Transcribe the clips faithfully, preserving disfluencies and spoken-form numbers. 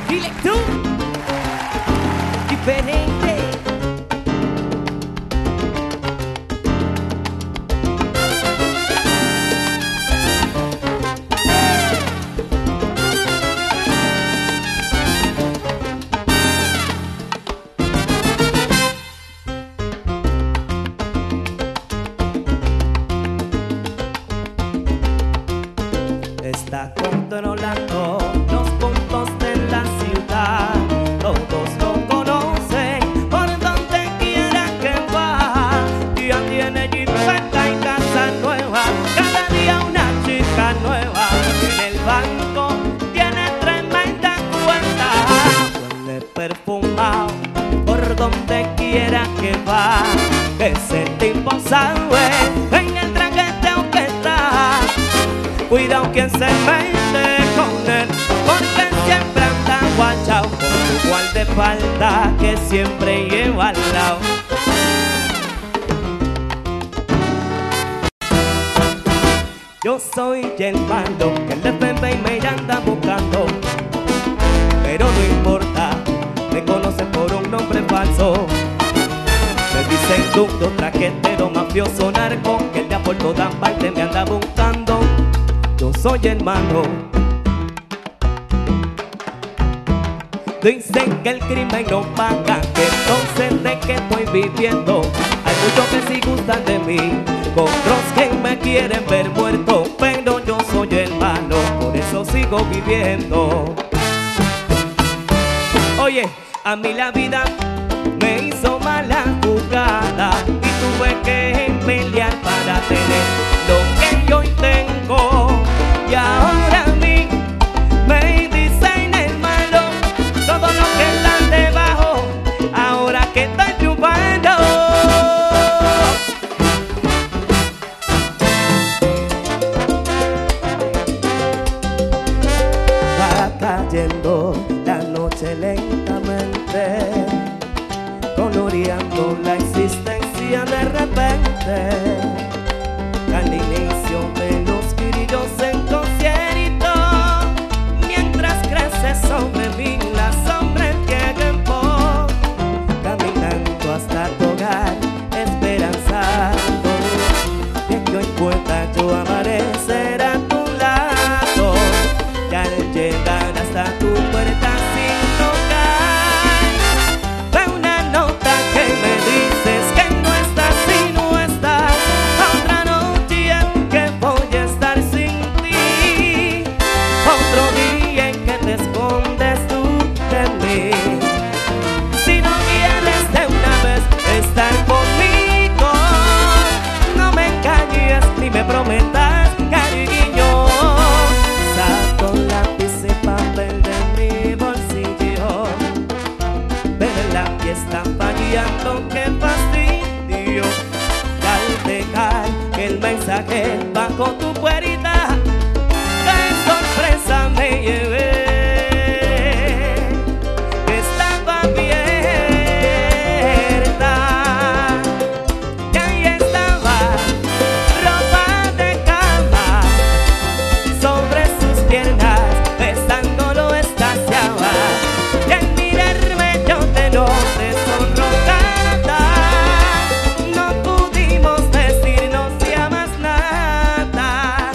Dile tú, diferente. Está controlando los puntos de la ciudad, todos lo conocen por donde quiera que va. Ya tiene jipeta y casa nueva, cada día una chica nueva. En el banco tiene tremenda cuenta, huele perfumado por donde quiera que va. Ese tipo sabe en el traqueteo que está. Cuidado quien se mete con él, porque siempre anda guachao con su guardaespaldas que siempre lleva al lado. Yo soy el malo que el F B I me anda buscando, pero no importa, me conocen por un nombre falso. Me dicen ducto, traquetero, mafioso, narco, que el de por todas partes me anda buscando. Yo soy hermano. Dicen que el crimen no paga, que entonces de qué estoy viviendo. Hay muchos que sí gustan de mí, otros que me quieren ver muerto, pero yo soy hermano, por eso sigo viviendo. Oye, a mí la vida me hizo mala jugada y tuve que pelear para tener lo que yo hoy tengo. Y ahora a mí me dicen el malo, todo lo que están debajo, ahora que estoy triunfando. Va cayendo la noche lentamente, coloreando la existencia de repente. Al inicio de los grillos en concierto, mientras crece sobre mí la sombra en tiempo, caminando hasta tu hogar, esperanzando de que hoy pueda yo amanecer a tu lado. Y al llegar hasta tu puerta sin tocar, veo una nota que me dices que no estás y no estás. Otra noche que voy a estar sin ti, otro día en que te escondes tú de mí. Si no quieres de una vez estar conmigo, no me engañes ni me prometas cariño. Saco lápiz y papel de mi bolsillo, pero el lápiz está fallando, qué fastidio. Y al dejar que el mensaje bajo tu puerta, qué sorpresa me llevé, que estaba abierta. Y ahí estaba ropa de cama, sobre sus piernas besándolo estaciaba. Y al mirarme yo te noté sonrojada, no pudimos decirnos ya más nada.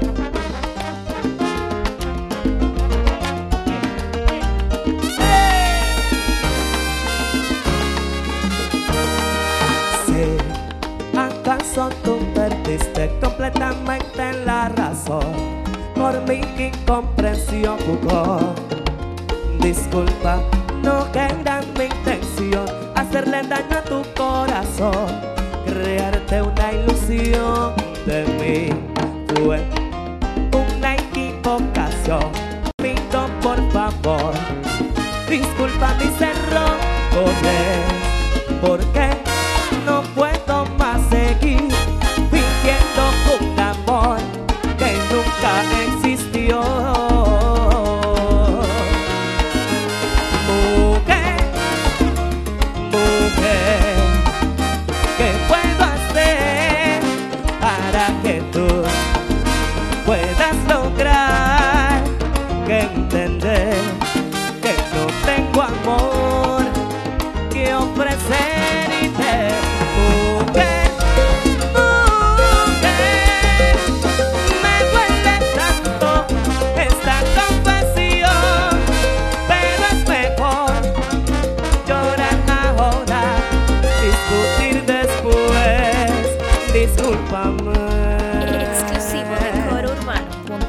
Sí, ¿acaso tú perdiste completamente la razón por mi incomprensión, jugó? Disculpa, no era mi intención hacerle daño a tu corazón, crearte una ilusión de mí fue una equivocación. Pido por favor, disculpa mis errores, porque no puedo más seguir fingiendo un amor que nunca existió. Mujer, mujer, ¿qué puedo hacer para que tú puedas lograr que entender que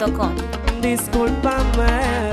punto com. Discúlpame.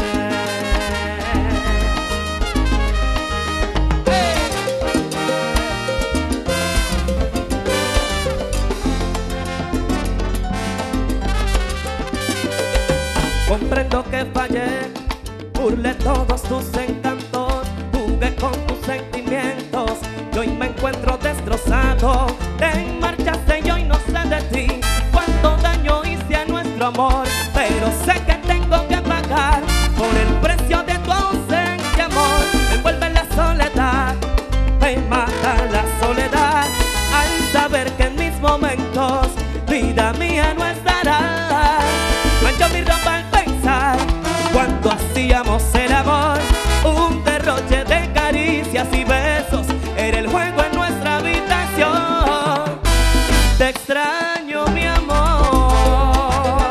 Comprendo que fallé, burlé todos tus encantos, jugué con tus sentimientos y hoy me encuentro destrozado. Te marchaste y hoy no sé de ti cuánto daño hice a nuestro amor, pero sé que tengo que pagar por el precio de tu ausencia, amor. Me envuelve la soledad, me mata la soledad al saber que en mis momentos vida mía no estará. Mancho mi ropa al pensar cuando hacíamos el amor, un derroche de caricias y besos era el juego en nuestra habitación. Te extraño, mi amor.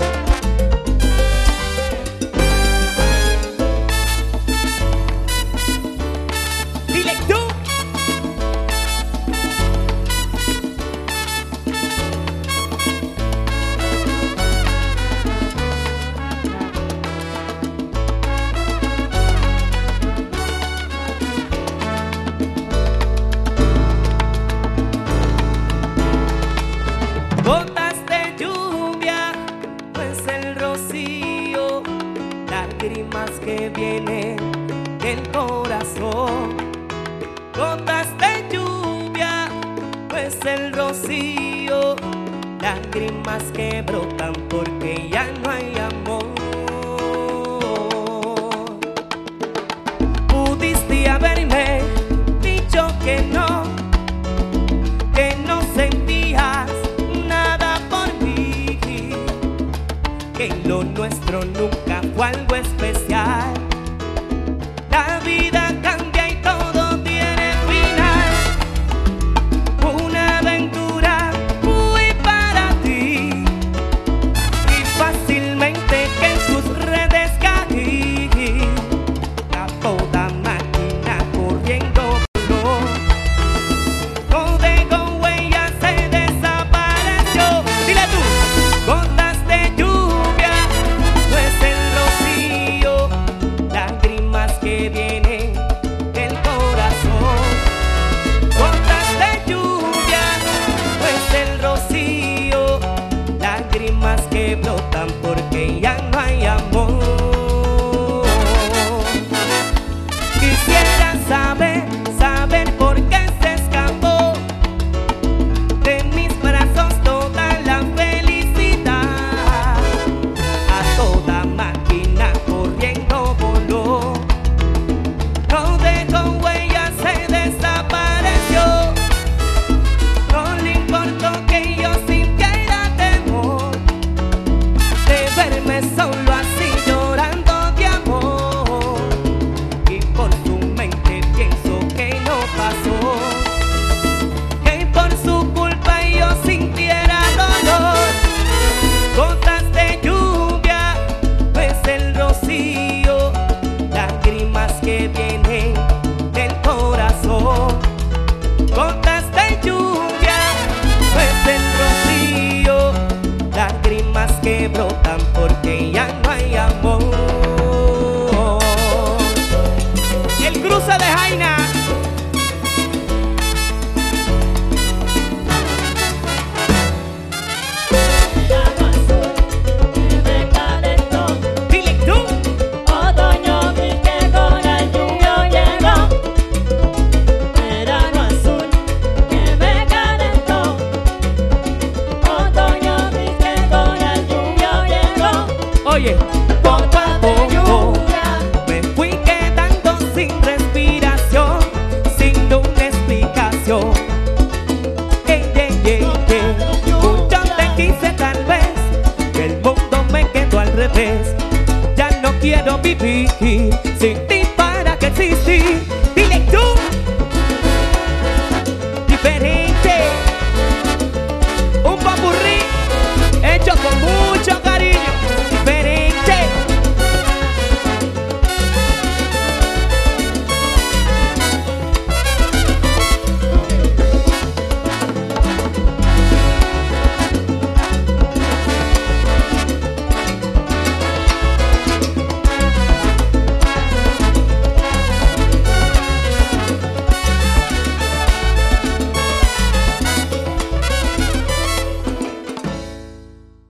Dile tú. Gotas de lluvia, pues el rocío, lágrimas que vienen del corazón. Gotas de lluvia, pues el rocío, lágrimas que brotan porque ya no hay amor. Pudiste haberme dicho que no, que no sentías nada por mí, que lo nuestro nunca fue algo especial. La vida cambia y todo tiene final. Una aventura muy para ti y fácilmente que en tus redes caí. A toda máquina corriendo voló, no dejó huellas, se desapareció. Dile tú. Gotas de lluvia, pues el rocío, lágrimas que vienen del corazón. Gotas de lluvia, pues el rocío, lágrimas que brotan porque ya no hay amor. Quisiera saber, saber por qué se escapó de mis brazos toda la felicidad. A toda máquina corriendo voló, no dejó huellas, se desapareció. No le importó que yo sintiera temor de verme solo así llorando de amor, y por su mente pienso que no pasó, que por su culpa yo sintiera dolor. Gotas de lluvia, pues el rocío, lágrimas que vienen del corazón. Gotas de lluvia, pues el rocío, lágrimas que brotan porque ya no hay amor. El cruce de Jaina. Verano azul que me calentó, Dile tú. otoño vi que con el lluvio llegó. Verano azul que me calentó, otoño vi que con el lluvio llegó. Oye, poco a Gotas de poco lluvia, me fui quedando sin respiración, sin una explicación. Ey, ey, ey, ey. Mucho te quise tal vez, que el mundo me quedó al revés. Ya no quiero vivir sin ti.